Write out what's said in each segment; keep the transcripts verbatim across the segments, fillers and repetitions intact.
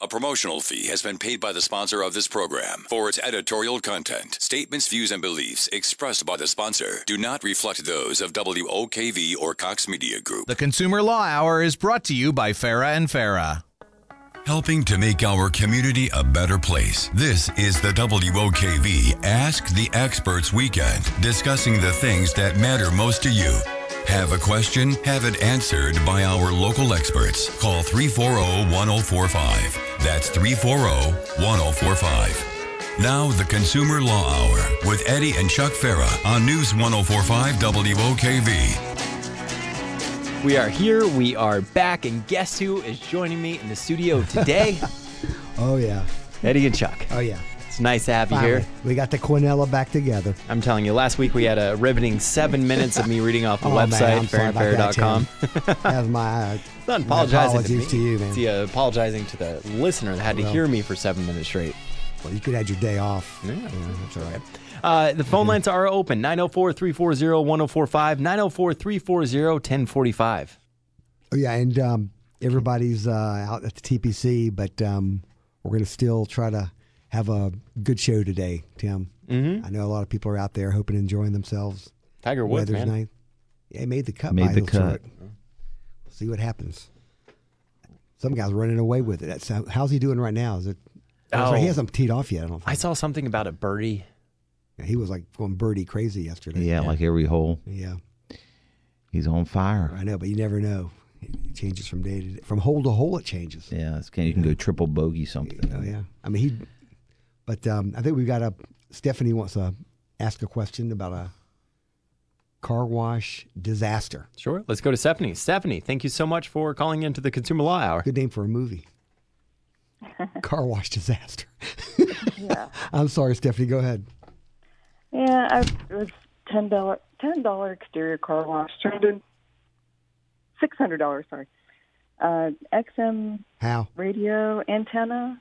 A promotional fee has been paid by the sponsor of this program for its editorial content. Statements, views, and beliefs expressed by the sponsor do not reflect those of W O K V or Cox Media Group. The Consumer Law Hour is brought to you by Farah and Farah. Helping to make our community a better place. This is the W O K V Ask the Experts Weekend, discussing the things that matter most to you. Have a question? Have it answered by our local experts. Call three four zero, one zero four five. That's three four zero, one zero four five. Now, the Consumer Law Hour with Eddie and Chuck Farah on News one oh four point five W O K V. We are here. We are back. And guess who is joining me in the studio today? Oh, yeah. Eddie and Chuck. Oh, yeah. It's nice to have you Finally, here. we got the Quinella back together. I'm telling you, last week we had a riveting seven minutes of me reading off the oh, website, fair and fair dot com. That was my uh, Not apologizing to, me. apologies to you, man. See, uh, apologizing to the listener that had Well. to hear me for seven minutes straight. Well, you could have your day off. Yeah, that's all right. Uh, the phone lines are open, nine oh four, three four zero, one oh four five, nine oh four, three four zero, one oh four five. Oh, yeah, and um, everybody's uh, out at the T P C, but um, we're going to still try to have a good show today, Tim. Mm-hmm. I know a lot of people are out there hoping and enjoying themselves. Tiger Woods, Weather's man. nice. Yeah, he made the cut. Made by the Hill cut. Chart. We'll see what happens. Some guy's running away with it. That's how, how's he doing right now? Is it? Oh. He hasn't teed off yet. I don't think. I saw something about a birdie. Yeah, he was like going birdie crazy yesterday. Yeah, like every hole. Yeah, He's on fire. I know, but you never know. It changes from day to day. From hole to hole, it changes. Yeah, it's, you can go triple bogey something. Oh yeah. I mean he, but um, I think we've got a. Stephanie wants to ask a question about a car wash disaster. Sure. Let's go to Stephanie. Stephanie, thank you so much for calling into the Consumer Law Hour. Good name for a movie. Car wash disaster. Yeah. I'm sorry, Stephanie. Go ahead. Yeah, I, it was ten dollar ten dollar exterior car wash turned in six hundred dollars. Sorry, uh, X M How? radio antenna.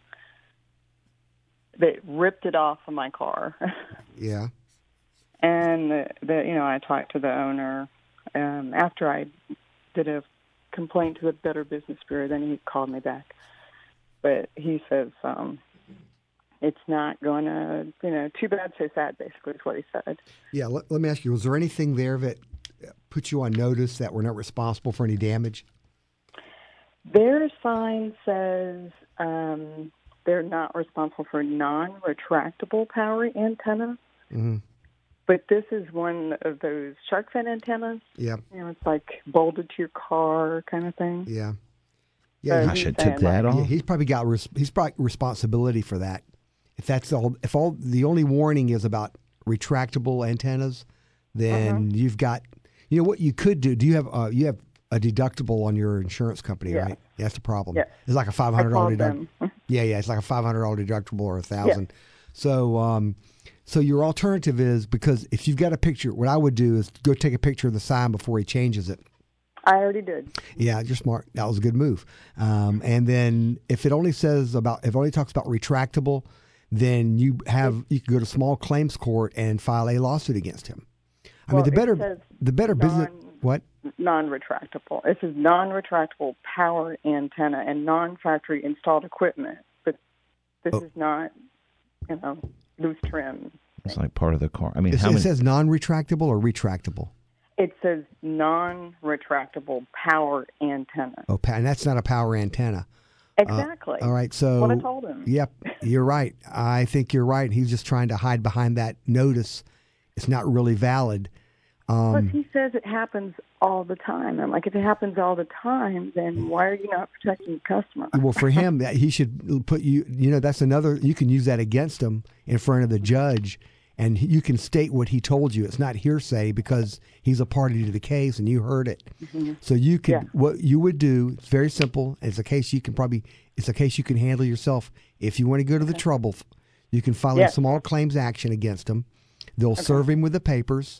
They ripped it off of my car, Yeah. and the, the you know I talked to the owner um, after I did a complaint to the Better Business Bureau. Then he called me back, but he says um, it's not going to you know too bad so sad. Basically, is what he said. Yeah. Let, let me ask you: was there anything there that put you on notice that we're not responsible for any damage? Their sign says um, they're not responsible for non-retractable power antenna. Mm-hmm. But this is one of those shark fin antennas. Yeah. You know, it's like bolted to your car kind of thing. Yeah. So Yeah. I he's should saying, took that like, off. Yeah, he's probably got res- he's probably responsibility for that. If that's all, if all the only warning is about retractable antennas, then Uh-huh. you've got, you know, what you could do. Do you have uh, you have a deductible on your insurance company, Yeah. right? Yeah, that's the problem. Yeah. It's like a five I hundred dollar called deductible. them. Yeah, yeah, it's like a five hundred dollar deductible or a thousand. So, um, so your alternative is because if you've got a picture, what I would do is go take a picture of the sign before he changes it. I already did. Yeah, you're smart. That was a good move. Um, and then if it only says about, if it only talks about retractable, then you have you can go to small claims court and file a lawsuit against him. I Well, mean, the it better says the better business. non- What? Non-retractable. This is non-retractable power antenna and non-factory installed equipment. But this Oh. is not, you know, loose trim. It's like part of the car. I mean, It, how it many? says non-retractable or retractable. It says non-retractable power antenna. Oh, pa- and that's not a power antenna. Exactly. All right, so What I told him. Yep, you're right. I think you're right. He's just trying to hide behind that notice. It's not really valid. Plus, Um, he says it happens all the time. I'm like, if it happens all the time, then why are you not protecting the customer? well, for him, that he should put you. You know, that's another. You can use that against him in front of the judge, and you can state what he told you. It's not hearsay because he's a party to the case, and you heard it. Mm-hmm. So you could Yeah. what you would do. It's very simple. It's a case you can probably. It's a case you can handle yourself. If you want to go to the trouble, you can file Yeah. a small claims action against him. They'll serve him with the papers.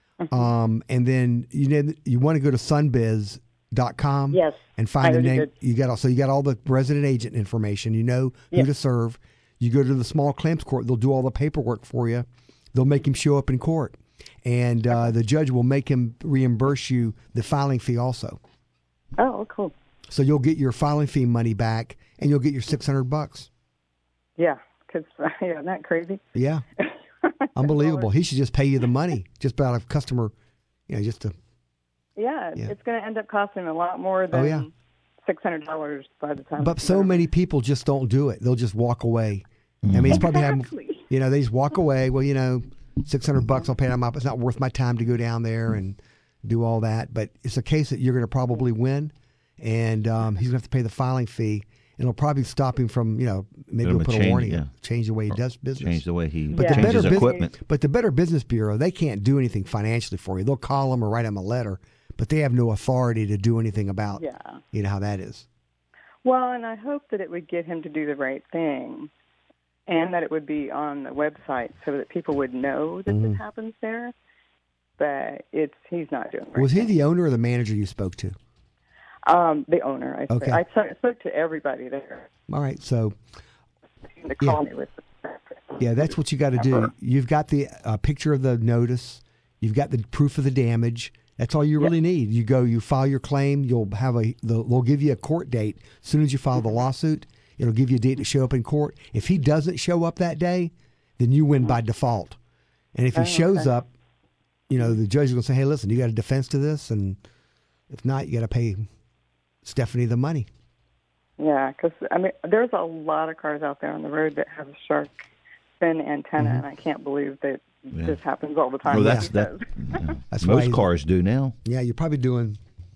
Um, and then you know you want to go to sunbiz dot com Yes, and I find the already name. did. You got all, so you got all the resident agent information. You know who Yes. to serve. You go to the small claims court. They'll do all the paperwork for you. They'll make him show up in court, and uh, the judge will make him reimburse you the filing fee also. Oh, cool. So you'll get your filing fee money back, and you'll get your six hundred bucks. Yeah, because yeah, isn't that crazy? Yeah, unbelievable. He should just pay you the money, just out of customer, you know, just to. Yeah, Yeah. it's going to end up costing a lot more than Oh, yeah. six hundred dollars by the time. But it's so done. many people just don't do it. They'll just walk away. I mean, it's probably have, Exactly. you know, they just walk away. Well, you know, six hundred bucks, I'll pay them up. It's not worth my time to go down there and do all that. But it's a case that you're going to probably win, and um, he's going to have to pay the filing fee. And it'll probably stop him from, you know, maybe Give him he'll a put a change, warning, yeah. change the way he does business. Change the way he But the changes Better Bus- equipment. But the Better Business Bureau, they can't do anything financially for you. They'll call them or write them a letter, but they have no authority to do anything about, Yeah. you know, how that is. Well, and I hope that it would get him to do the right thing, and that it would be on the website so that people would know that Mm-hmm. this happens there. But it's he's not doing the right Was he thing. the owner or the manager you spoke to? Um, the owner. I, Okay. spoke, I spoke- spoke to everybody there. All right, so The colony was. yeah, that's what you got to do. You've got the uh, picture of the notice. You've got the proof of the damage. That's all you really need. You go, you file your claim. You'll have a. The, they'll give you a court date as soon as you file the lawsuit. It'll give you a date to show up in court. If he doesn't show up that day, then you win by default. And if he Oh, shows okay. up, you know the judge is going to say, "Hey, listen, you got a defense to this, and if not, you got to pay Stephanie the money." Yeah, because I mean, there's a lot of cars out there on the road that have a shark fin antenna, and I can't believe that Yeah. this happens all the time. Well, like that's he that. says. yeah. That's why Most he's- cars do now. Yeah, you're probably doing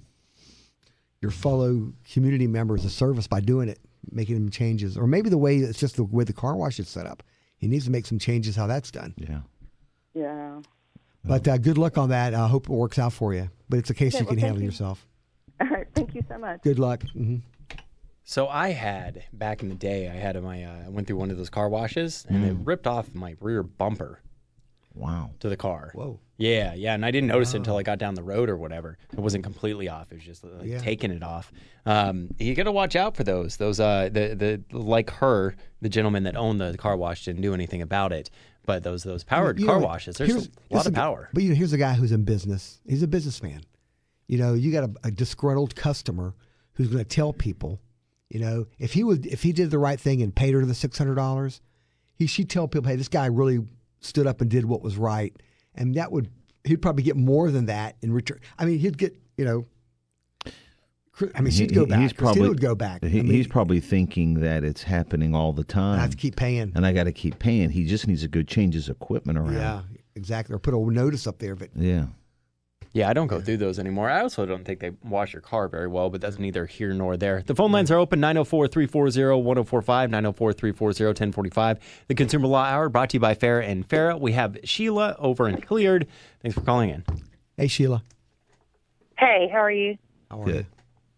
your fellow community members a service by doing it, making them changes, or maybe the way it's just the way the car wash is set up. He needs to make some changes how that's done. Yeah. Yeah. But uh, good luck on that. I hope it works out for you. But it's a case Okay, you well, can thank handle you. yourself. All right. Thank you so much. Good luck. hmm So I had back in the day, I had my uh, I went through one of those car washes and it ripped off my rear bumper Wow. to the car. Whoa. Yeah, yeah, and I didn't notice it until I got down the road or whatever. It wasn't completely off; it was just like, Yeah. taking it off. Um, you got to watch out for those. Those, uh, the the like her, the gentleman that owned the car wash didn't do anything about it. But those those powered You car know, washes, there's here's- a lot this of is a- power. But you know, here's a guy who's in business. He's a businessman. You know, you got a, a disgruntled customer who's going to tell people. You know, if he would, if he did the right thing and paid her the six hundred dollars, he she'd tell people, "Hey, this guy really stood up and did what was right," and that would he'd probably get more than that in return. I mean, he'd get you know. Cri- I mean, she'd He- go he- back. He's Christina probably would go back. He, I mean, he's probably thinking that it's happening all the time. I have to keep paying. and I got to keep paying. He just needs to go change his equipment around. Yeah, exactly. Or put a notice up there, but Yeah. Yeah, I don't go through those anymore. I also don't think they wash your car very well, but that's neither here nor there. The phone lines are open, nine oh four, three four zero, one oh four five, nine oh four, three four zero, one oh four five. The Consumer Law Hour brought to you by Farah and Farah. We have Sheila over in Hilliard. Thanks for calling in. hey, Sheila, Hey, how are you? how are Good. you?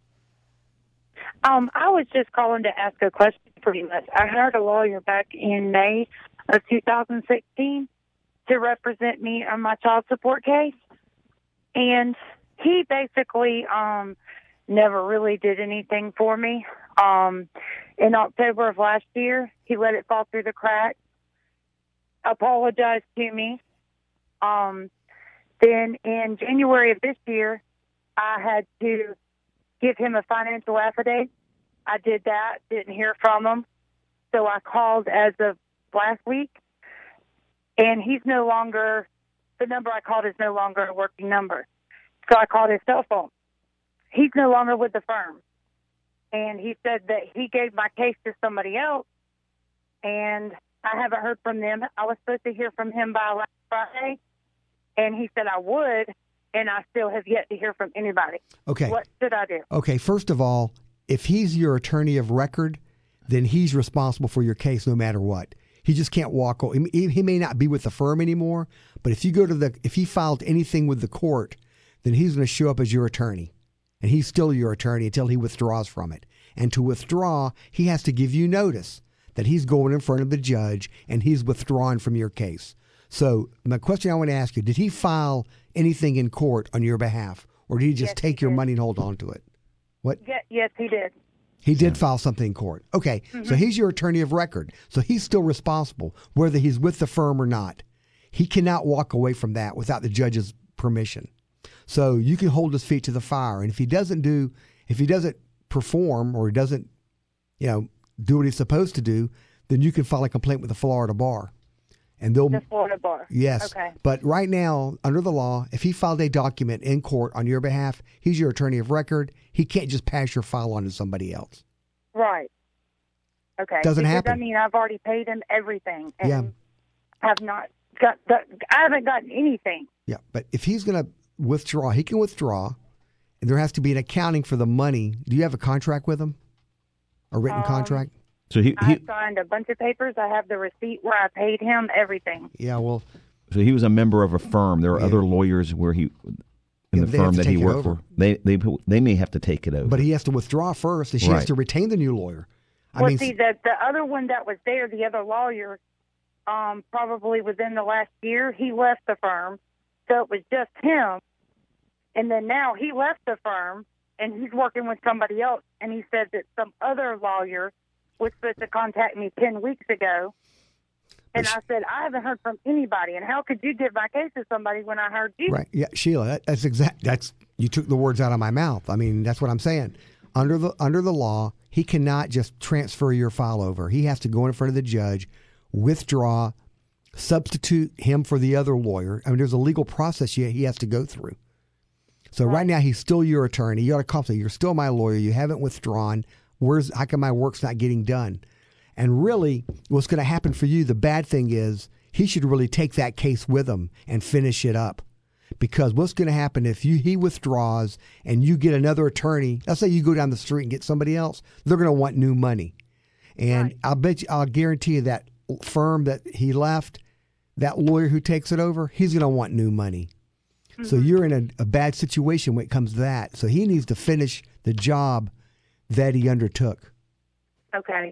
Um, I was just calling to ask a question pretty much. I hired a lawyer back in May of two thousand sixteen to represent me on my child support case. And he basically um, never really did anything for me. Um, in October of last year, he let it fall through the cracks, apologized to me. Um, then in January of this year, I had to give him a financial affidavit. I did that, didn't hear from him. So I called as of last week, and he's no longer, the number I called is no longer a working number. So I called his cell phone. He's no longer with the firm. And he said that he gave my case to somebody else, and I haven't heard from them. I was supposed to hear from him by last Friday, and he said I would, and I still have yet to hear from anybody. Okay. What should I do? Okay, first of all, if he's your attorney of record, then he's responsible for your case no matter what. He just can't walk. o- He he may not be with the firm anymore, but if you go to the, if he filed anything with the court, then he's going to show up as your attorney, and he's still your attorney until he withdraws from it. And to withdraw, he has to give you notice that he's going in front of the judge and he's withdrawing from your case. So my question I want to ask you: did he file anything in court on your behalf, or did he just Yes, take he your did. money and hold on to it? What? Ye- Yes, he did. He did file something in court. Okay, so he's your attorney of record. So he's still responsible, whether he's with the firm or not. He cannot walk away from that without the judge's permission. So you can hold his feet to the fire. And if he doesn't do, if he doesn't perform or he doesn't, you know, do what he's supposed to do, then you can file a complaint with the Florida bar. And they'll The Florida bar. Yes. Okay. But right now, under the law, if he filed a document in court on your behalf, he's your attorney of record. He can't just pass your file on to somebody else. Right. Okay. Doesn't because, happen. I mean, I've already paid him everything, and Yeah. have not got. The, I haven't gotten anything. Yeah. But if he's going to withdraw, he can withdraw, and there has to be an accounting for the money. Do you have a contract with him? A written Um, contract? So he, I he signed a bunch of papers. I have the receipt where I paid him everything. Yeah. Well, so he was a member of a firm. There are Yeah. other lawyers where he in Yeah, the they have firm to that he take it worked over. for. They they they may have to take it over. but he has to withdraw first, and she has Right. to retain the new lawyer. I well, mean, see, the the other one that was there, the other lawyer, um, probably within the last year, he left the firm, so it was just him. And then now he left the firm, and he's working with somebody else. And he said that some other lawyer was supposed to contact me ten weeks ago. And I said, I haven't heard from anybody. And how could you give my case to somebody when I heard you? Right. Yeah, Sheila, that, that's exact. That's you took the words out of my mouth. I mean, that's what I'm saying. Under the under the law, he cannot just transfer your file over. He has to go in front of the judge, withdraw, substitute him for the other lawyer. I mean, there's a legal process he he has to go through. So right, now, he's still your attorney. You ought to call him. Say, you're still my lawyer. You haven't withdrawn. Where's how come my work's not getting done? And really, what's going to happen for you, the bad thing is he should really take that case with him and finish it up. Because what's going to happen if you he withdraws and you get another attorney, let's say you go down the street and get somebody else, they're going to want new money. And Right. I'll bet you, I'll guarantee you that firm that he left, that lawyer who takes it over, he's going to want new money. So you're in a, a bad situation when it comes to that. So he needs to finish the job that he undertook. Okay.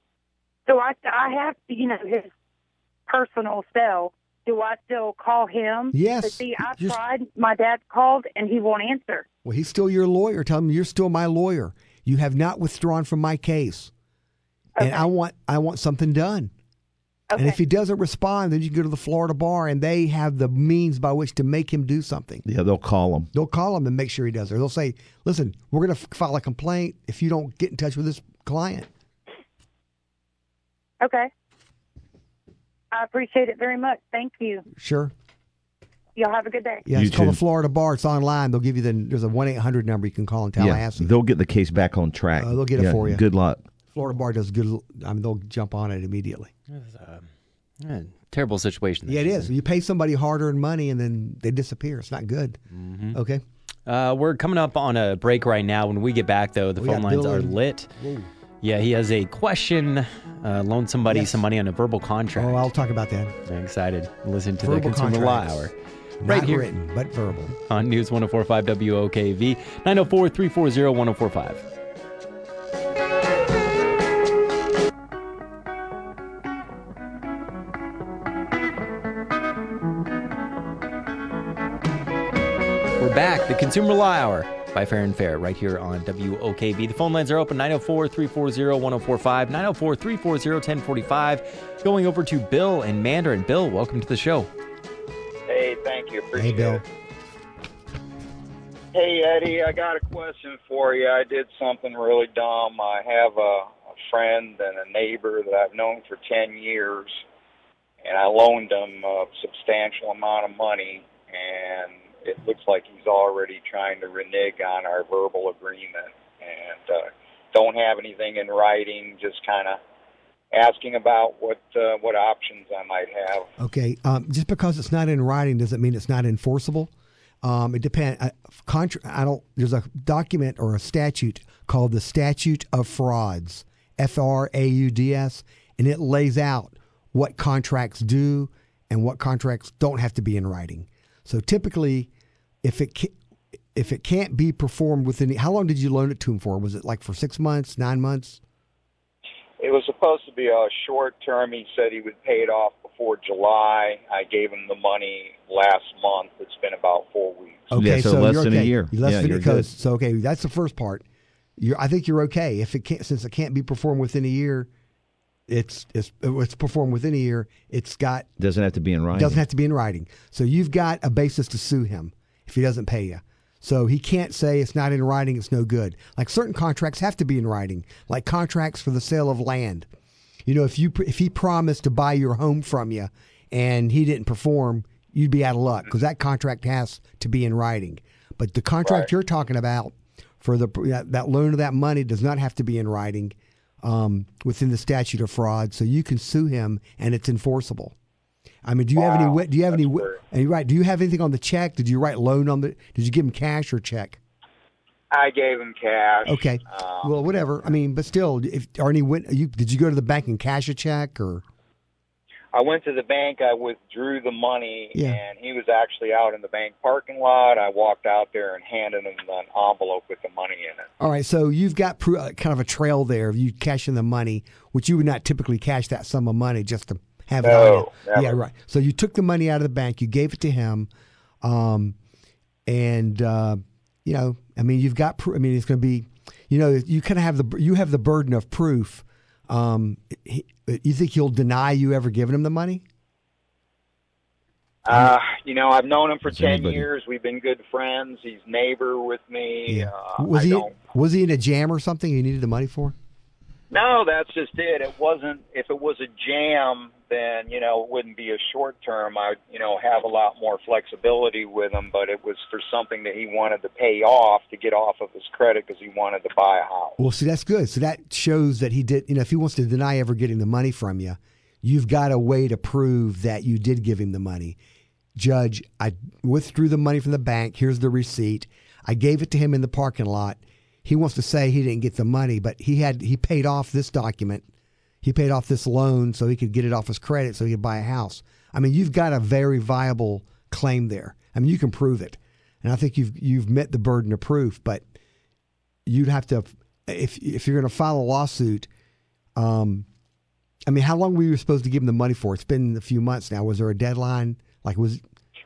So I, I have, you know, his personal cell. Do I still call him? Yes. But see, I Just- tried. My dad called, and he won't answer. Well, he's still your lawyer. Tell him you're still my lawyer. You have not withdrawn from my case. And Okay. I want I want something done. Okay. And if he doesn't respond, then you go to the Florida bar, and they have the means by which to make him do something. yeah, they'll call him. They'll call him and make sure he does it. They'll say, listen, we're going to file a complaint if you don't get in touch with this client. Okay. I appreciate it very much. Thank you. Sure. Y'all have a good day. Yeah, You it's called too. the Florida bar. It's online. They'll give you the, there's a one eight hundred number you can call in Yeah, Tallahassee. they'll get the case back on track. Uh, they'll get it Yeah, for you. Good luck. Florida bar does good. I mean, they'll jump on it immediately. Yeah, terrible situation. that Yeah, it she's is. in. You pay somebody hard-earned money and then they disappear. It's not good. Mm-hmm. Okay. Uh, we're coming up on a break right now. When we get back, though, the We phone got lines Bill are and- lit. Whoa. Yeah, he has a question. Uh, loan somebody Yes. some money on a verbal contract. Oh, I'll talk about that. I'm excited. Listen to Verbal the Consumer Law contracts. Hour. Not Right here written, but verbal. on News one oh four point five W O K V, nine oh four, three four zero, one oh four five. We're back. The Consumer Law Hour by Fair and Fair right here on W O K V. The phone lines are open nine oh four, three four zero, one oh four five, nine oh four, three four zero, one oh four five. Going over to Bill in Mandarin. Bill, welcome to the show. Hey, thank you. Appreciate Hey, Bill. it. Hey, Eddie, I got a question for you. I did something really dumb. I have a, a friend and a neighbor that I've known for ten years, and I loaned him a substantial amount of money, and it looks like he's already trying to renege on our verbal agreement, and uh, don't have anything in writing, just kind of asking about what uh, what options I might have. Okay. Um, just because it's not in writing doesn't mean it's not enforceable. Um, it depends. I, contra- I don't. There's a document or a statute called the Statute of Frauds, F R A U D S, and it lays out what contracts do and what contracts don't have to be in writing. So typically, if it ca- if it can't be performed within, how long did you loan it to him for? Was it like for six months, nine months? It was supposed to be a short term. He said he would pay it off before July. I gave him the money last month. It's been about four weeks. Yeah, so less you're than a okay. year. Less Yeah, than you're because good. so okay, that's the first part. You're, I think you're okay if it can't since it can't be performed within a year. It's it's it's performed within a year. It's got Doesn't have to be in writing. doesn't have to be in writing. So you've got a basis to sue him if he doesn't pay you. So he can't say it's not in writing, it's no good. Like certain contracts have to be in writing, like contracts for the sale of land. You know, if you if he promised to buy your home from you and he didn't perform, you'd be out of luck because that contract has to be in writing. But the contract Right. you're talking about for the that loan of that money does not have to be in writing um, within the statute of fraud, so you can sue him and it's enforceable. I mean, do you have any? Wow. wi- Do you have any? That's wi- great. And you're right. Do you have anything on the check? Did you write loan on the? Did you give him cash or check? I gave him cash. Okay. Um, Well, whatever. I mean, but still, if or any went, you did you go to the bank and cash a check or? I went to the bank. I withdrew the money, Yeah. and he was actually out in the bank parking lot. I walked out there and handed him an envelope with the money in it. All right, so you've got pro- uh, kind of a trail there of you cashing the money, which you would not typically cash that sum of money just to have it No, on you. never. Yeah, right. So you took the money out of the bank, you gave it to him, um, and uh, you know, I mean, you've got. Pr- I mean, it's going to be, you know, you kind of have the you have the burden of proof. Um, he, you think he'll deny you ever giving him the money? Uh, you know, I've known him for Does ten anybody- years. We've been good friends. He's neighbor with me. Uh, was I he don't. was he in a jam or something? You needed the money for? No, that's just it. It wasn't. If it was a jam, then you know it wouldn't be a short term. I, you know, have a lot more flexibility with him. But it was for something that he wanted to pay off to get off of his credit because he wanted to buy a house. Well, see, that's good. So that shows that he did. You know, if he wants to deny ever getting the money from you, you've got a way to prove that you did give him the money. Judge, I withdrew the money from the bank. Here's the receipt. I gave it to him in the parking lot. He wants to say he didn't get the money, but he had he paid off this document. He paid off this loan so he could get it off his credit so he could buy a house. I mean, you've got a very viable claim there. I mean, you can prove it, and I think you've you've met the burden of proof. But you'd have to, if if you're going to file a lawsuit. Um, I mean, how long were you supposed to give him the money for? It's been a few months now. Was there a deadline? Like was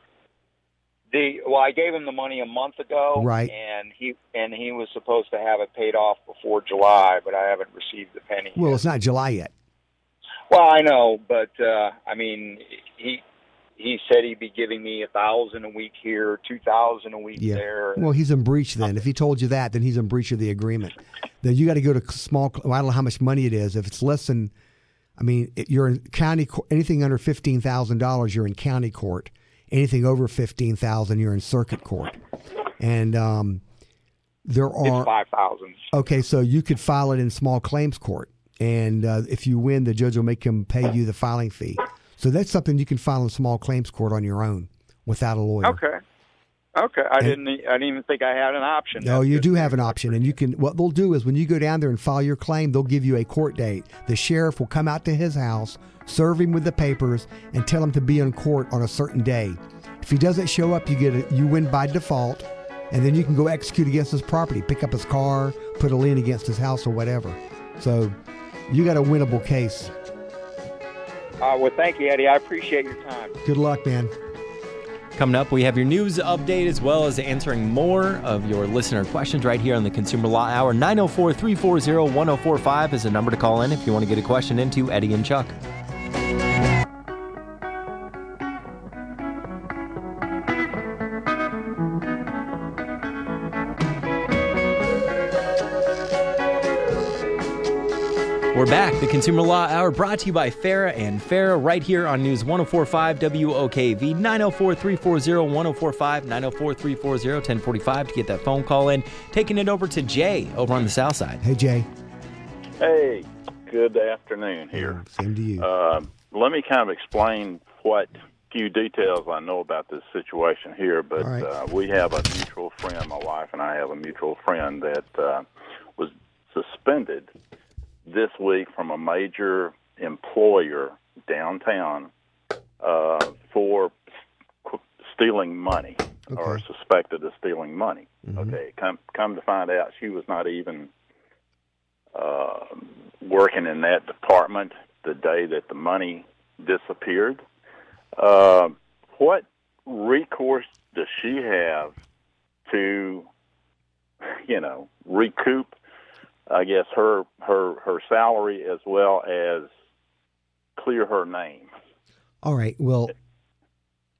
The well, I gave him the money a month ago, Right. And he and he was supposed to have it paid off before July, but I haven't received the penny. well, yet. it's not July yet. Well, I know, but uh, I mean, he he said he'd be giving me a thousand a week here, two thousand a week Yeah. there. Well, he's in breach then. If he told you that, then he's in breach of the agreement. Then you got to go to small. Well, I don't know how much money it is. If it's less than, I mean, it- you're in county. co- Anything under fifteen thousand dollars, you're in county court. Anything over fifteen thousand, you're in circuit court. And um, there are It's five thousand. okay. So you could file it in small claims court, and uh, if you win, the judge will make him pay you the filing fee. So that's something you can file in small claims court on your own without a lawyer. Okay. Okay. I didn't. e- I didn't even think I had an option. No, That's you good. do have an option, and you can. What they'll do is when you go down there and file your claim, they'll give you a court date. The sheriff will come out to his house, serve him with the papers, and tell him to be in court on a certain day. If he doesn't show up, you get a, you win by default, and then you can go execute against his property, pick up his car, put a lien against his house, or whatever. So you got a winnable case. Uh, well, thank you, Eddie. I appreciate your time. Good luck, man. Coming up, we have your news update as well as answering more of your listener questions right here on the Consumer Law Hour. nine oh four, three four zero, one oh four five is the number to call in if you want to get a question into Eddie and Chuck. We're back. The Consumer Law Hour brought to you by Farah and Farah right here on News one oh four point five W O K V, nine oh four, three four zero, one oh four five, nine oh four, three four zero, one oh four five to get that phone call in. Taking it over to Jay over on the south side. Hey, Jay. Hey, good afternoon here. Same to you. Uh, let me kind of explain what few details I know about this situation here, but All right. uh, we have a mutual friend, my wife and I have a mutual friend that uh, was suspended this week from a major employer downtown uh, for qu- stealing money or Okay. suspected of stealing money. Mhm. Okay, come come to find out, she was not even uh, working in that department the day that the money disappeared. Uh, what recourse does she have to, you know, recoup, I guess, her her her salary as well as clear her name? All right. Well,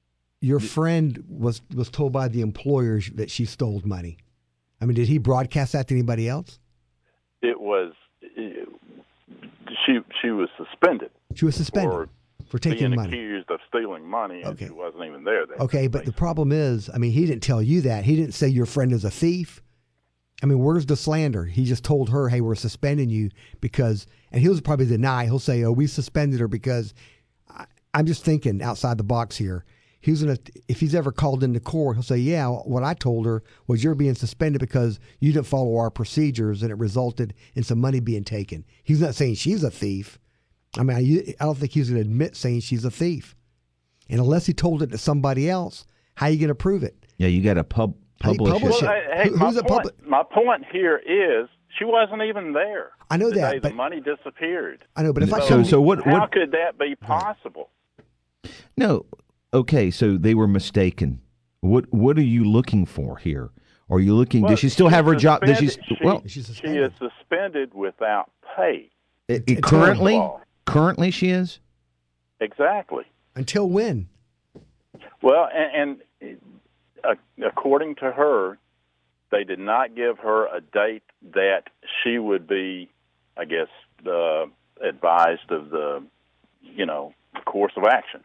your friend was was told by the employers that she stole money. I mean, did he broadcast that to anybody else? It was it, she she was suspended. She was suspended for, for taking being money. accused of stealing money, and Okay. she wasn't even there. Then. Okay, but the problem is, I mean, he didn't tell you that. He didn't say your friend is a thief. I mean, where's the slander? He just told her, hey, we're suspending you because, and he'll probably deny. He'll say, oh, we suspended her because, I, I'm just thinking outside the box here. He's gonna, if he's ever called into court, he'll say, yeah, what I told her was you're being suspended because you didn't follow our procedures and it resulted in some money being taken. He's not saying she's a thief. I mean, I, I don't think he's going to admit saying she's a thief. And unless he told it to somebody else, how are you going to prove it? Yeah, you got to pub How do you publish publish it. it? Well, hey, hey, Who- my, who's a point, public- my point here is she wasn't even there. I know the that, day but the money disappeared. I know, but if I So- come, so what- How what- could that be possible? No. Okay, so they were mistaken. What What are you looking for here? Are you looking? Well, does she still she's have her job? Does she? suspended- Well, she, She's she suspended. is suspended without pay. it, it's currently, law. currently she is. Exactly. until when? Well, and, and uh, according to her, they did not give her a date that she would be, I guess, uh, advised of the, you know, course of action.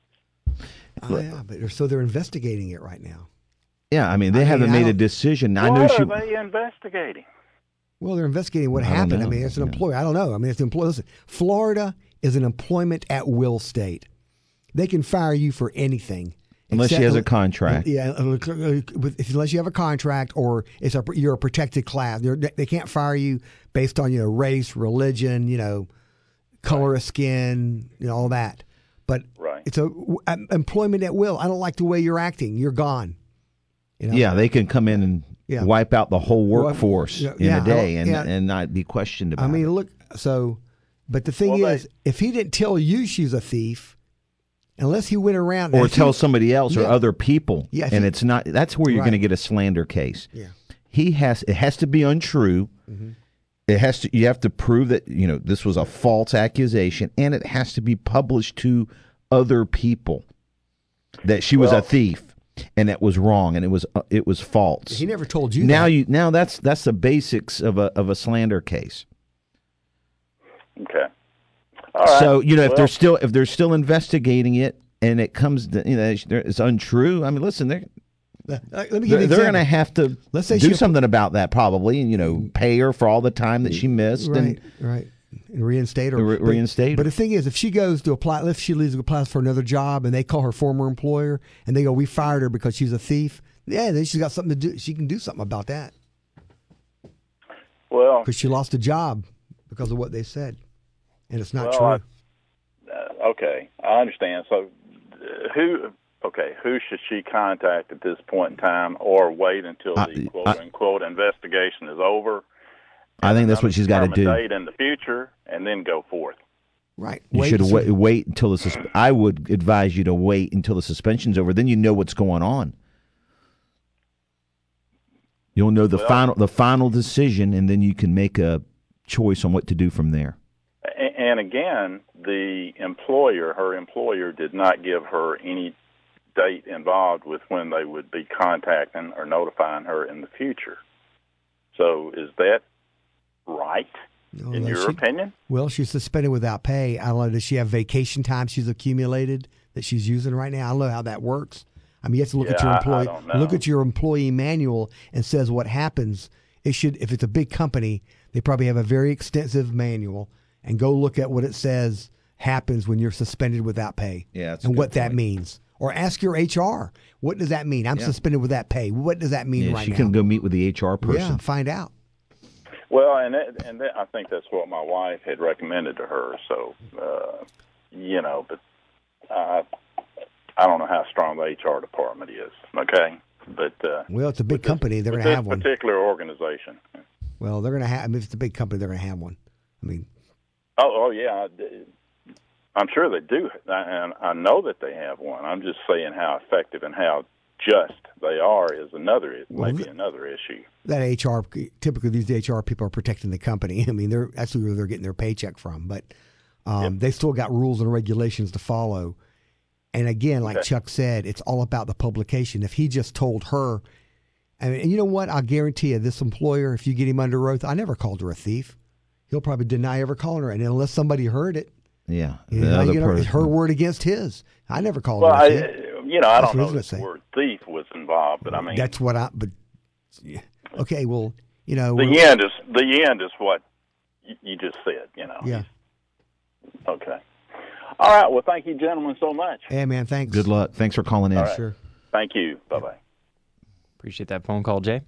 Oh, yeah, but they're, so they're investigating it right now. Yeah, I mean they I mean, haven't I made a don't- decision. I what know are she. they investigating? Well, they're investigating what I don't happened. I know. mean, it's an Yeah. employer. I don't know. I mean, it's an employer. Listen, Florida is an employment at will state. They can fire you for anything. Unless she except- has a contract. Yeah, uh, with- if- unless you have a contract or it's a, you're a protected class. They're, they can't fire you based on, you know, race, religion, you know, color of skin, you know, all that. But Right. it's a um, employment at will. I don't like the way you're acting. You're gone. You know? Yeah, they can come in and Yeah. wipe out the whole workforce yeah, in yeah, a day I- and, yeah. and not be questioned about I mean, it. look, so, but the thing Well, is, they- if he didn't tell you she's a thief, unless he went around Or if tell he- somebody else or Yeah. other people. Yeah, if and he- it's not, that's where you're Right. going to get a slander case. Yeah. He has, it has to be untrue. Mm-hmm. It has to, you have to prove that, you know, this was a false accusation, and it has to be published to other people that she was Well- a thief and it was wrong and it was, uh, it was false. He never told you now that. you, now that's, that's the basics of a, of a slander case. Okay. All right. So you know, if Well, they're still if they're still investigating it and it comes, to, you know, it's, it's untrue. I mean, listen, they're Uh, Let me give you they're, an they're going to example. have to Let's say do she- something about that, probably, and you know, pay her for all the time that she missed, Right, and right. And reinstate her. Re- But- reinstate her. But the thing is, if she goes to apply, if she leaves to apply for another job and they call her former employer and they go, we fired her because she's a thief, yeah, then she's got something to do. She can do something about that well, because she lost a job because of what they said. And it's not Well, true. uh, okay, I understand. So, uh, who? Okay, who should she contact at this point in time, or wait until I- the quote I- unquote investigation is over? I think that's what she's got to Determine do. a date in the future, and then go forth. Right. You Wait should and see. wait, wait until the. Sus- I would advise you to wait until the suspension's over. Then you know what's going on. You'll know the Well- final the final decision, and then you can make a choice on what to do from there. A- And again, the employer, her employer, did not give her any date involved with when they would be contacting or notifying her in the future. So, is that right, No, in no, your she- opinion? Well, she's suspended without pay. I don't know. Does she have vacation time she's accumulated that she's using right now? I don't know how that works. I mean, you have to look at Yeah, your I- I employee. don't know. Look at your employee manual and says what happens. It should, if it's a big company, they probably have a very extensive manual. And go look at what it says happens when you're suspended without pay. Yeah, that's a and good what that point. means. Or ask your H R. What does that mean? I'm Yeah. suspended without pay. What does that mean Yeah, right she now? can go meet with the H R person. Yeah, find out. Well, and that, and that, I think that's what my wife had recommended to her. So, uh, you know, but I, I don't know how strong the H R department is. Okay, but uh, Well, it's a big with this- company. They're with going to this have one. particular organization. Well, they're going to have. I mean, if it's a big company, they're going to have one. I mean, Oh, oh yeah, I- I'm sure they do, and I know that they have one. I'm just saying how effective and how just they are is another Well, maybe th- another issue. that H R, typically these H R people are protecting the company. I mean, they're that's where they're getting their paycheck from. But um, they still got rules and regulations to follow. And again, like Okay. Chuck said, it's all about the publication. If he just told her, I mean, and you know what? I'll guarantee you, this employer, if you get him under oath, I never called her a thief. He'll probably deny ever calling her, and unless somebody heard it, Yeah. you The know, other you know, person. her word against his. I never called Well, her a I, thief. you know, I That's don't what know I was if the gonna say. word thief was involved, but I mean, That's what I. But yeah. Okay, well, you know, the we're- end is the end is what you, you just said. You know. yeah. Okay. All right. Well, thank you, gentlemen, so much. Hey, man, thanks. Good luck. Thanks for calling in. All right. Sure. Thank you. Bye bye. Appreciate that phone call, Jay.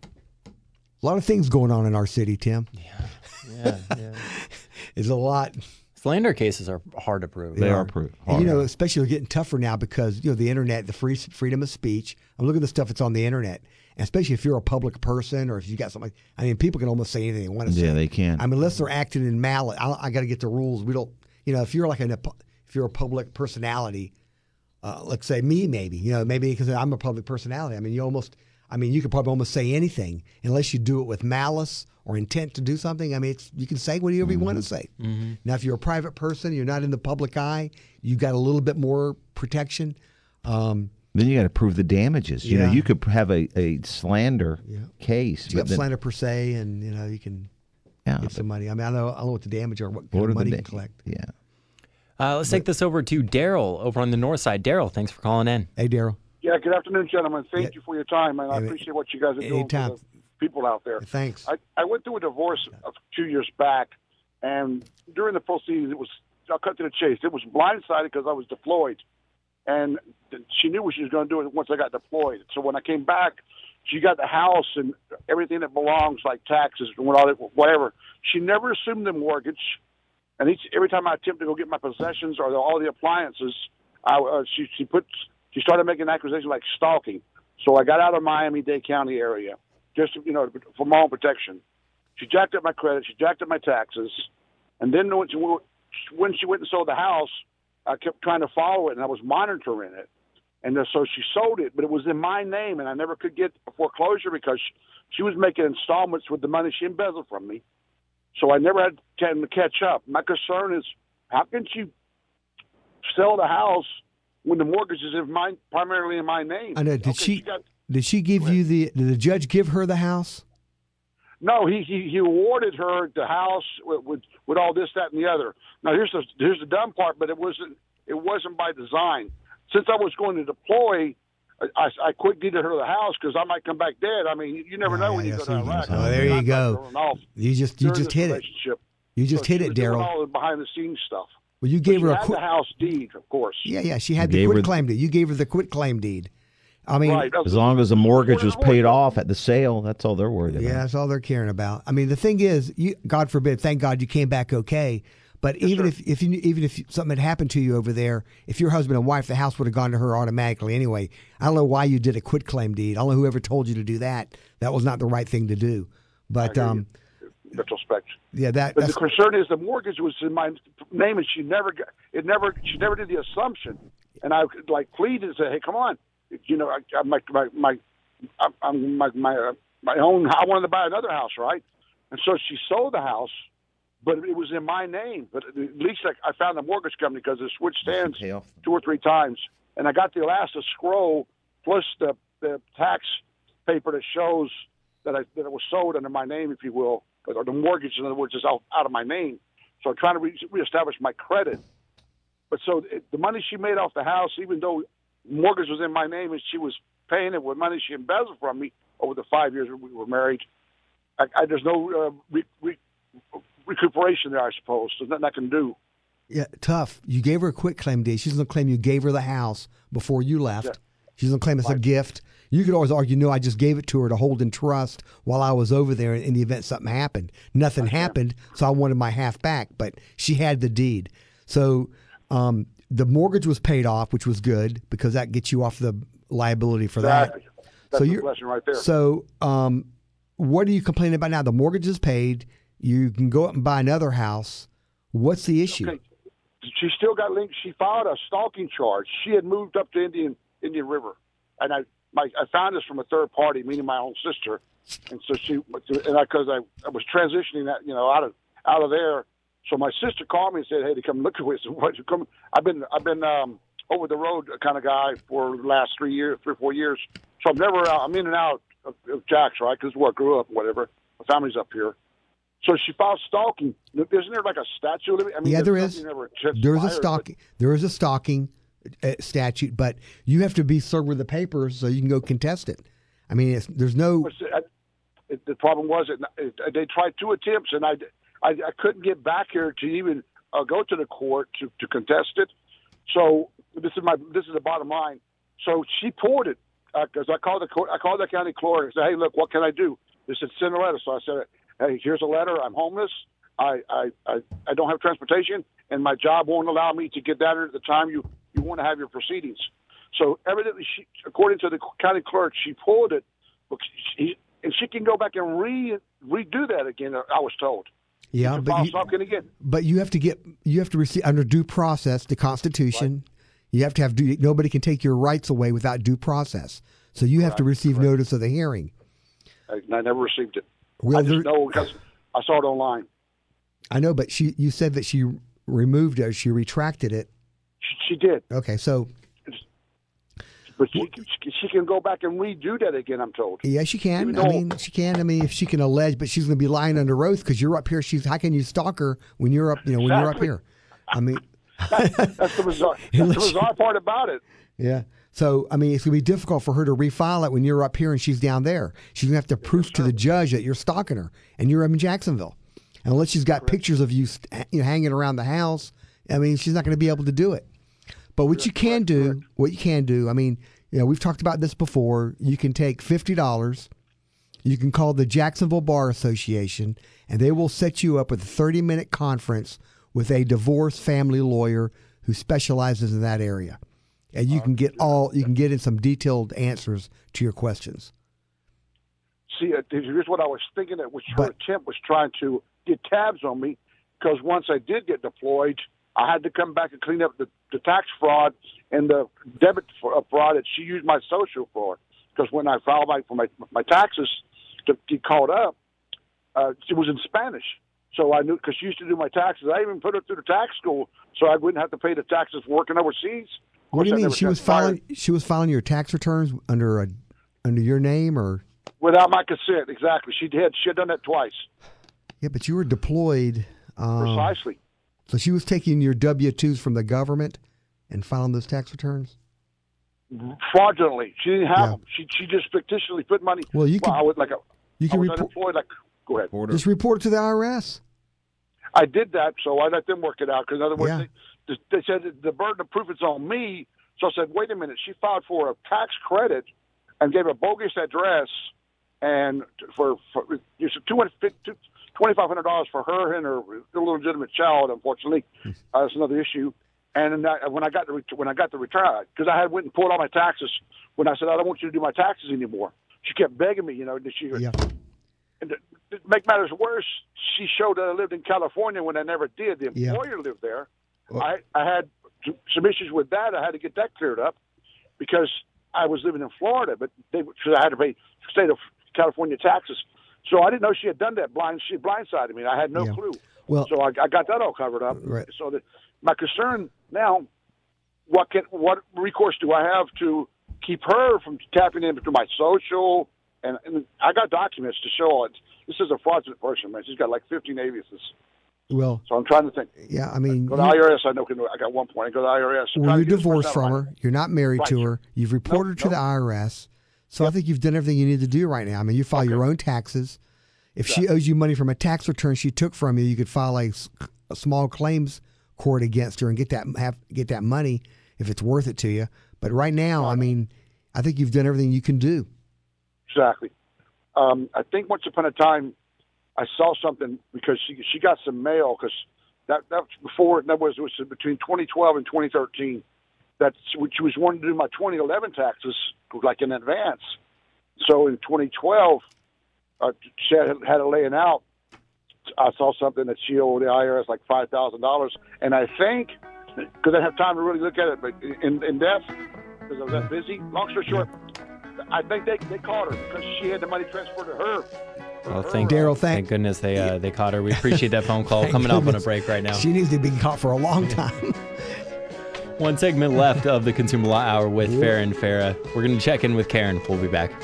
A lot of things going on in our city, Tim. Yeah, yeah. There's a lot. Slander cases are hard to prove. They are proof. And, you know, especially they're getting tougher now because, you know, the internet, the free freedom of speech. I'm looking at the stuff that's on the internet. And especially if you're a public person or if you got something, I mean, people can almost say anything they want to say. Yeah, they can. I mean, unless they're acting in malice, I, I got to get the rules. We don't, you know, if you're like an, if you're a public personality, uh, let's say me, maybe, you know, maybe because I'm a public personality. I mean, you almost, I mean, you could probably almost say anything unless you do it with malice or intent to do something. I mean, it's, you can say whatever you want to say. Mm-hmm. Now, if you're a private person, you're not in the public eye, you got a little bit more protection. Um, Then you got to prove the damages. You Yeah. know, you could have a, a slander Yeah. case. you but got then- slander per se, and you know you can yeah, get but some money. I mean, I know I don't know what the damage are, what kind what of are money the you can da- collect. Yeah. Uh, let's take this over to Daryl over on the north side. Daryl, thanks for calling in. Hey, Daryl. Yeah, good afternoon, gentlemen. Thank Yeah. you for your time, and I Yeah, appreciate what you guys are doing anytime. for the people out there. Thanks. I, I went through a divorce a few years back, and during the proceedings, it was, I'll cut to the chase, it was blindsided because I was deployed, and th- she knew what she was going to do once I got deployed. So when I came back, she got the house and everything that belongs, like taxes and what all that, whatever. She never assumed the mortgage, and each, every time I attempted to go get my possessions or the, all the appliances, I, uh, she she put she started making accusations like stalking. So I got out of Miami-Dade County area just you know for my own protection. She jacked up my credit, she jacked up my taxes, and then when she, when she went and sold the house, I kept trying to follow it, and I was monitoring it. And so she sold it, but it was in my name, and I never could get a foreclosure because she, she was making installments with the money she embezzled from me. So I never had time to catch up. My concern is, how can she sell the house when the mortgage is in my, primarily in my name? I know. Did Okay, she? got- Did she give you the? Did the judge give her the house? No, he, he he awarded her the house with, with with all this, that, and the other. Now here's the here's the dumb part, but it wasn't it wasn't by design. Since I was going to deploy, I, I quit giving her the house because I might come back dead. I mean, you never Yeah, know yeah, when you yeah, go so to you- Iraq. oh, there you go. Going off You just you during just this hit it. relationship. You just So hit she it, was doing Daryl. all the behind the scenes stuff. Well, you But gave she her a had quit. the house deed, of course. Yeah, yeah. She had the Gave quit her- claim deed. You gave her the quit claim deed. I mean, Right. As long as the mortgage was Before the paid divorce. off at the sale, that's all they're worried about. yeah, that's all they're caring about. I mean, the thing is, you, God forbid, thank God you came back okay. But even sir. if, if you even if something had happened to you over there, if you're husband and wife, the house would have gone to her automatically anyway. I don't know why you did a quit claim deed. I don't know whoever told you to do that. That was not the right thing to do. But hear um, Retrospect. yeah, that But that's, the concern is the mortgage was in my name, and she never got it. Never she never did the assumption, and I like pleaded and said, "Hey, come on, you know, I, I, my my my I'm- I'm my my uh, my own. I wanted to buy another house, right?" And so she sold the house, but it was in my name. But at least I, I found the mortgage company because it switched hands Pay off. two or three times, and I got the last scroll plus the the tax paper that shows that I that it was sold under my name, if you will, or the mortgage, in other words, is out, out of my name. So I'm trying to re- reestablish my credit. But so it, the money she made off the house, even though mortgage was in my name and she was paying it with money she embezzled from me over the five years we were married, I, I, there's no uh, re- re- recuperation there, I suppose. There's nothing I can do. yeah, tough. You gave her a quit claim deed. She's gonna claim you gave her the house before you left. Yeah. She's gonna claim it's a gift. You could always argue, no, I just gave it to her to hold in trust while I was over there in the event something happened. Nothing happened, so I wanted my half back, but she had the deed. So um, the mortgage was paid off, which was good because that gets you off the liability for that. That- that's so the you're, lesson right there. So um, what are you complaining about now? The mortgage is paid. You can go up and buy another house. What's the issue? Okay. She still got linked. She filed a stalking charge. She had moved up to Indian Indian River, and I my I found this from a third party, meaning my own sister. And so she, and I because I, I was transitioning that you know out of out of there. So my sister called me and said, "Hey, to come look at it." So what you come? I've been I've been um, over the road kind of guy for the last three years, three or four years. So I'm never out. I'm in and out of, of Jack's, right? Because where I grew up, whatever. My family's up here. So she filed stalking. Isn't there like a statute? I mean, yeah, there is. There's a stalking. There is a stalking uh, statute, but you have to be served with the papers so you can go contest it. I mean, it's, there's no. It, the problem was it, it, they tried two attempts, and I, I, I couldn't get back here to even uh, go to the court to, to contest it. So this is my this is the bottom line. So she poured it because uh, I called the court, I called the county clerk and said, "Hey, look, what can I do?" They said, "Send a letter." So I said, "Hey, here's a letter. I'm homeless. I I, I, I don't have transportation, and my job won't allow me to get that at the time you, you want to have your proceedings." So evidently, she, according to the county clerk, she pulled it, she, and she can go back and re redo that again. I was told. Yeah, but you, again. but you have to get you have to receive under due process, the Constitution. Right. You have to have due, nobody can take your rights away without due process. So you have right. to receive right. notice of the hearing. I, I never received it. Well, I just there, know because I saw it online. I know, but she you said that she removed it, she retracted it. She, she did. Okay, so. But she, she can go back and redo that again, I'm told. Yeah, she can. Even I though, mean, she can. I mean, if she can allege, but she's going to be lying under oath because you're up here. She's how can you stalk her when you're up? You know, when exactly. you're up here. I mean, that, that's the bizarre. That's the bizarre part about it. Yeah. So I mean, it's going to be difficult for her to refile it when you're up here and she's down there. She's going to have to prove yes, to the judge that you're stalking her and you're up in Jacksonville, unless she's got Correct. pictures of you, you know, hanging around the house. I mean, she's not going to be able to do it. But what Correct. you can do, Correct. what you can do, I mean. You know, we've talked about this before. You can take fifty dollars. You can call the Jacksonville Bar Association, and they will set you up with a thirty-minute conference with a divorce family lawyer who specializes in that area. And you can get all you can get in some detailed answers to your questions. See, uh, here's what I was thinking that which her but, attempt was trying to get tabs on me, because once I did get deployed, I had to come back and clean up the, the tax fraud and the debit fraud that she used my social for. Because when I filed my, for my, my taxes to get caught up, uh, it was in Spanish. So I knew, because she used to do my taxes. I even put her through the tax school so I wouldn't have to pay the taxes working overseas. What do you mean? She was filing She was filing your tax returns under a under your name or? Without my consent, exactly. She did. She had done that twice. Yeah, but you were deployed. Um, Precisely. So she was taking your W two's from the government and filing those tax returns? Fraudulently. She didn't have yeah. them. She she just fictitiously put money. Well, you well, can, I was like a, you can I was report, unemployed. Like, go ahead. Order. Just report to the I R S. I did that, so I let them work it out. Because in other words, yeah. they, they said that the burden of proof is on me. So I said, wait a minute. She filed for a tax credit and gave a bogus address, and for, for it's two hundred fifty twenty-five hundred dollars for her and her illegitimate child. Unfortunately, uh, that's another issue. And then that, when I got the when I got the return, because I had went and pulled all my taxes. When I said I don't want you to do my taxes anymore, she kept begging me. You know, that she. Yeah. And to, to make matters worse, she showed that I lived in California when I never did. The employer yeah. lived there. Well, I I had some issues with that. I had to get that cleared up because I was living in Florida, but they because I had to pay state of California taxes. So I didn't know she had done that. Blind, she blindsided me. I had no yeah. clue. Well, so I, I got that all covered up. Right. So that my concern now, what can what recourse do I have to keep her from tapping into my social? And, and I got documents to show it. This is a fraudulent person, man. She's got like fifteen aliases. Well, so I'm trying to think. Yeah, I mean, go to I R S. I know. I got one point. I go to I R S. Well, you're divorced from her. You're not married right. to her. You've reported nope, to nope. the I R S. So yep. I think you've done everything you need to do right now. I mean, you file okay. your own taxes. If exactly. she owes you money from a tax return she took from you, you could file a, a small claims court against her and get that have get that money if it's worth it to you. But right now, right. I mean, I think you've done everything you can do. Exactly. Um, I think once upon a time, I saw something because she she got some mail because that that was before that was, was between twenty twelve and twenty thirteen. That she was wanting to do my twenty eleven taxes like in advance. So in twenty twelve, uh, she had, had it laying out. I saw something that she owed the I R S like five thousand dollars, and I think because I didn't have time to really look at it, but in, in depth because I was that busy. Long story short, I think they they caught her because she had the money transferred to her. Oh, thank Daryl, thank, thank goodness they uh, they caught her. We appreciate that phone call. Coming up on a break right now. She needs to be caught for a long time. One segment left of the Consumer Law Hour with Farrah and Farrah. We're going to check in with Karen. We'll be back.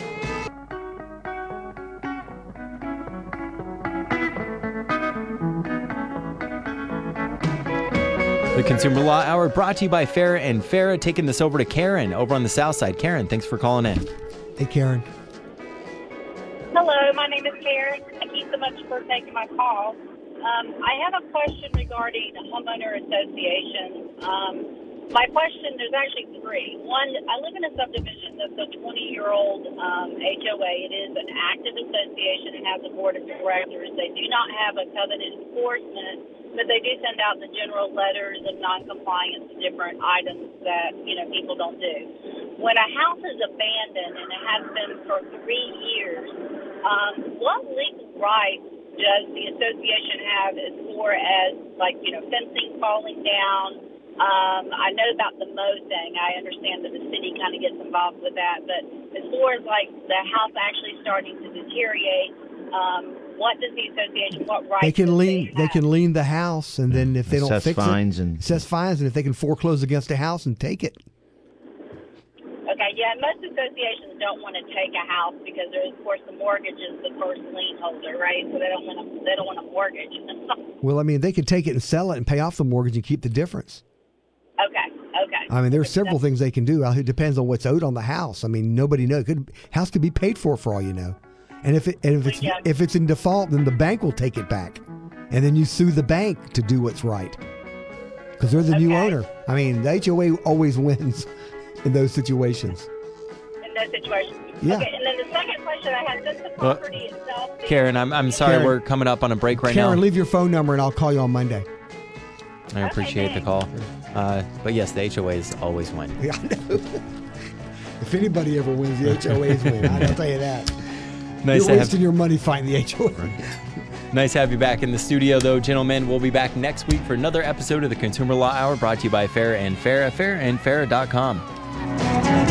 The Consumer Law Hour brought to you by Farrah and Farrah. Taking this over to Karen over on the south side. Karen, thanks for calling in. Hey, Karen. Hello, my name is Karen. Thank you so much for taking my call. Um, I have a question regarding homeowner associations. Um, my question, there's actually three. One, I live in a subdivision that's a twenty-year-old um, H O A. It is an active association and has a board of directors. They do not have a covenant enforcement, but they do send out the general letters of noncompliance to different items that, you know, people don't do. When a house is abandoned, and it has been for three years, um, what legal rights does the association have as far as, like, you know, fencing falling down? Um, I know about the mow thing. I understand that the city kind of gets involved with that. But as far as, like, the house actually starting to deteriorate, um, what does the association, what rights They can do lien. They, they can lien the house, and then if they don't Assess fix fines it, and- assess fines, and if they can foreclose against a house and take it. Okay, yeah, most associations don't want to take a house because, there's, of course, the mortgage is the first lien holder, right? So they don't want to. They don't want a mortgage. Well, I mean, they can take it and sell it and pay off the mortgage and keep the difference. Okay, okay. I mean, there are several things they can do. It depends on what's owed on the house. I mean, nobody knows. Could house could be paid for for all you know. And if it and if it's Yeah. if it's in default, then the bank will take it back, and then you sue the bank to do what's right because they're the new Okay. owner. I mean, the H O A always wins in those situations. In those situations. Yeah. Okay, and then the second question I had, does the Well, property itself... Karen, I'm I'm sorry Karen. we're coming up on a break right Karen, now. leave your phone number and I'll call you on Monday. I appreciate the call. Uh, but yes, the H O As always win. Yeah, I know. If anybody ever wins, the H O As win. I'll tell you that. Nice You're to have- wasting your money fighting the H O A. Nice to have you back in the studio, though, gentlemen. We'll be back next week for another episode of the Consumer Law Hour brought to you by Farrah and Farrah, farrah and farrah dot com.